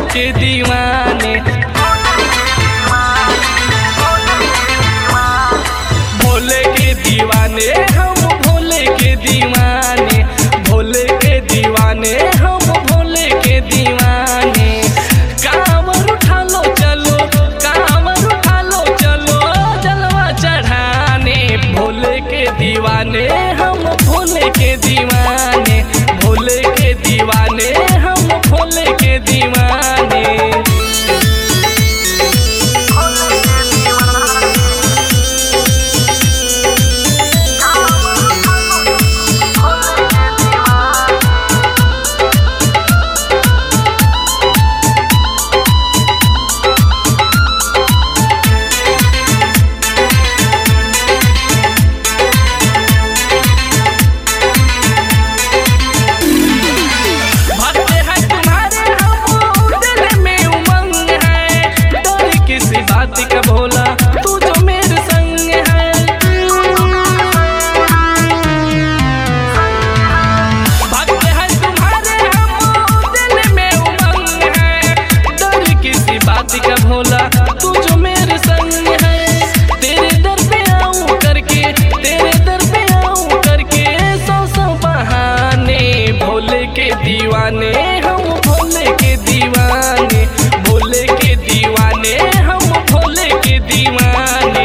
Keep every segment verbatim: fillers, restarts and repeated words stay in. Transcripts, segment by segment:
के दीवाने। भोले के दीवाने हम भोले के दीवाने, भोले के दीवाने हम भोले के दीवाने। कांवर उठा लो चलो, कांवर उठा लो चलो, जलवा चढ़ाने। भोले के दीवाने हम भोले के दीवाने, भोले के दीवाने हम भोले के दीवाने। का भोला तू जो मेरे संग है, भक्त है तुम्हारे हम दिल में उमंग है। डर किसी बात का भोला तू जो मेरे संग है। तेरे दर पे आऊं करके, तेरे दर पे आऊं करके सौ सौ बहाने। भोले के दीवाने हम भोले के दीवाने, भोले के दीवाने हम भोले के दीवाने।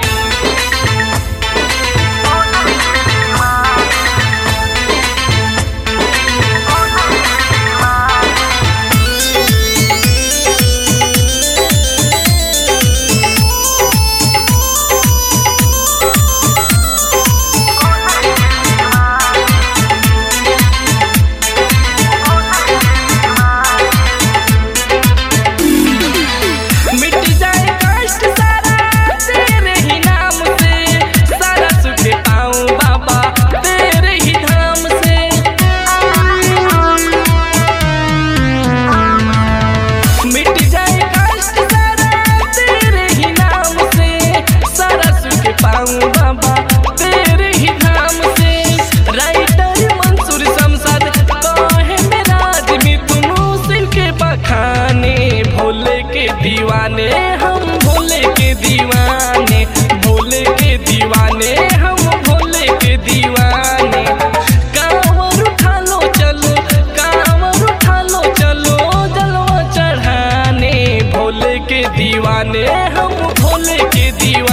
बाबा तेरे ही धाम से। राइटर मंसूर शमशाद कहे मेरा आदमी तुनु सिर के बखाने। भोले के दीवाने हम भोले के दीवाने, भोले के दीवाने हम भोले के दीवाने। कांवर उठा लो चलो, कांवर उठा लो चलो, जलवा चढ़ाने। भोले के दीवाने हम भोले के दीवाने।